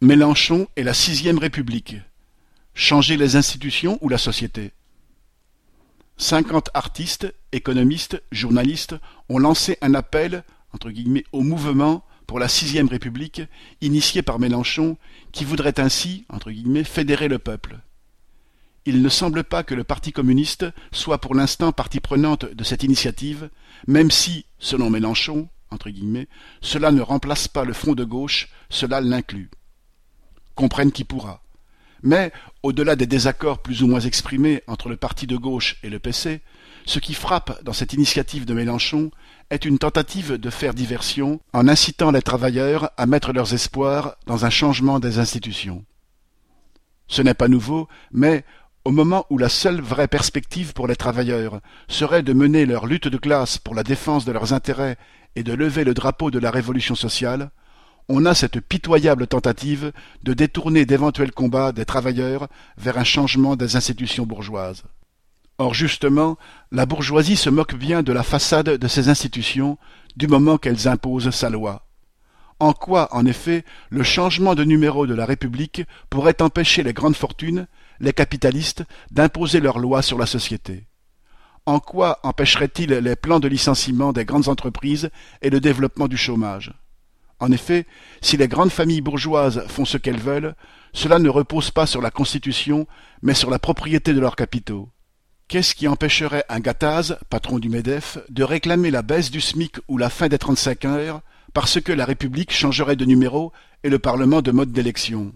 Mélenchon et la sixième République. Changer les institutions ou la société? 50 artistes, économistes, journalistes ont lancé un appel entre guillemets, au mouvement pour la sixième République initié par Mélenchon qui voudrait ainsi entre guillemets, fédérer le peuple. Il ne semble pas que le Parti communiste soit pour l'instant partie prenante de cette initiative, même si, selon Mélenchon, entre guillemets, cela ne remplace pas le front de gauche, cela l'inclut. Comprenne qui pourra. Mais, au-delà des désaccords plus ou moins exprimés entre le parti de gauche et le PC, ce qui frappe dans cette initiative de Mélenchon est une tentative de faire diversion en incitant les travailleurs à mettre leurs espoirs dans un changement des institutions. Ce n'est pas nouveau, mais au moment où la seule vraie perspective pour les travailleurs serait de mener leur lutte de classe pour la défense de leurs intérêts et de lever le drapeau de la révolution sociale, on a cette pitoyable tentative de détourner d'éventuels combats des travailleurs vers un changement des institutions bourgeoises. Or justement, la bourgeoisie se moque bien de la façade de ces institutions du moment qu'elles imposent sa loi. En quoi, en effet, le changement de numéro de la République pourrait empêcher les grandes fortunes, les capitalistes, d'imposer leurs lois sur la société? En quoi empêcherait-il les plans de licenciement des grandes entreprises et le développement du chômage? En effet, si les grandes familles bourgeoises font ce qu'elles veulent, cela ne repose pas sur la Constitution, mais sur la propriété de leurs capitaux. Qu'est-ce qui empêcherait un Gattaz, patron du MEDEF, de réclamer la baisse du SMIC ou la fin des 35 heures parce que la République changerait de numéro et le Parlement de mode d'élection?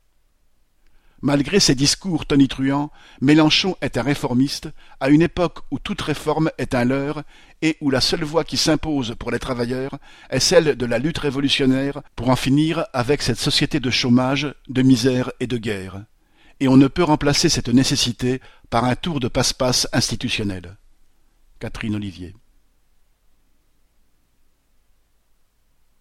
Malgré ses discours tonitruants, Mélenchon est un réformiste, à une époque où toute réforme est un leurre et où la seule voie qui s'impose pour les travailleurs est celle de la lutte révolutionnaire pour en finir avec cette société de chômage, de misère et de guerre. Et on ne peut remplacer cette nécessité par un tour de passe-passe institutionnel. Catherine Olivier.